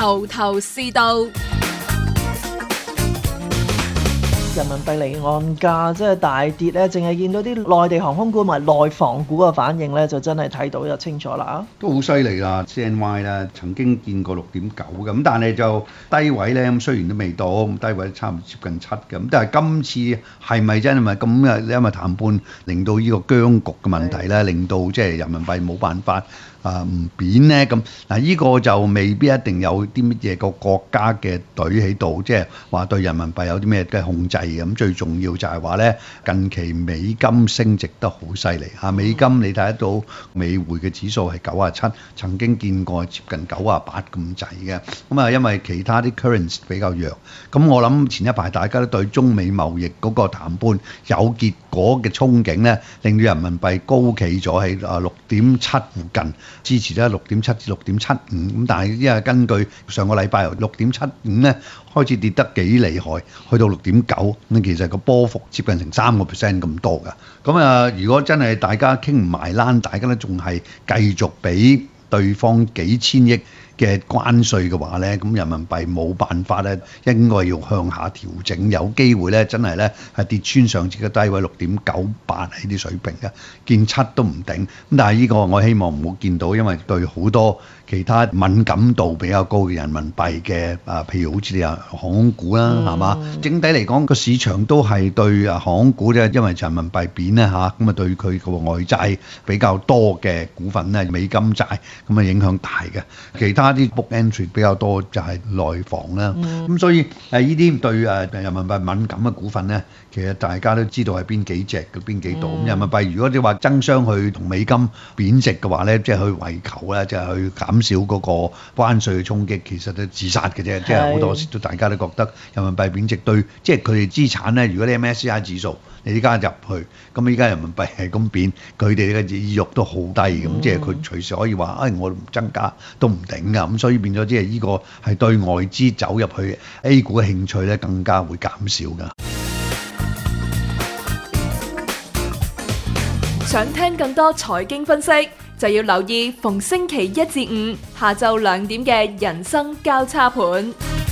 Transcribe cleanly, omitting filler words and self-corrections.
頭頭是道。 人民幣離岸價即係大跌咧，淨係見到啲內地航空股同埋內房股嘅反應咧，就真係睇到就清楚啦。 都好犀利啦 ，CNY 咧曾經見過6.9嘅，咁但係就低位咧，咁雖然都未到，咁低位差唔多接近7嘅，咁但係今次係咪真係咪咁啊？因為談判令到呢個僵局嘅問題咧，令到即係人民幣冇辦法。唔貶呢咁嗱，呢個就未必一定有啲乜嘢個國家嘅隊喺度，即係話對人民幣有啲咩嘅控制嘅。咁最重要就係話咧，近期美金升值得好犀利嚇，美金你睇得到美匯嘅指數係97，曾經見過接近98咁滯嘅。咁啊，因為其他啲 currency 比較弱，咁我諗前一排大家都對中美貿易嗰個談判有結果嘅憧憬咧，令到人民幣高企咗喺6.7附近。支持咧6.7至6.75咁，但係因為根據上個禮拜由6.75咧開始跌得幾厲害，去到6.9咁，其實個波幅接近成3% 咁多㗎。咁啊，如果真係大家傾唔埋欄，大家都仲係繼續俾對方幾千億嘅關稅嘅話咧，咁人民幣冇辦法咧，應該要向下調整，有機會咧真係咧係跌穿上次嘅低位6.98呢啲水平嘅，見7都唔定。咁但係呢個我希望唔好見到，因為對好多其他敏感度比較高嘅人民幣嘅譬如好似你話航空股啦，係嘛？整體嚟講個市場都係對航空股咧，因為人民幣貶咧嚇，咁啊對佢個外債比較多嘅股份咧，美金債咁啊影響大嘅，其他啲 book entry 比較多就係內房啦，咁所以呢啲對人民幣敏感嘅股份咧，其實大家都知道係邊幾隻嘅邊幾度。咁人民幣如果你話爭相去同美金貶值嘅話咧，即係去為求咧，即係去減少嗰個關稅嘅衝擊，其實都自殺嘅啫。即係好多時都大家都覺得人民幣貶值對，即係佢哋資產咧，如果你 MSCI 指數你依家入去，咁依家人民幣係咁貶，佢哋嘅意欲都好低咁，即係佢隨時可以話，我唔增加都唔頂㗎。咁所以變咗即係呢個係對外資走入去 A 股嘅興趣咧，更加會減少㗎。 想聽更多財經分析，就要留意逢星期1至5下晝2點嘅人生交叉盤。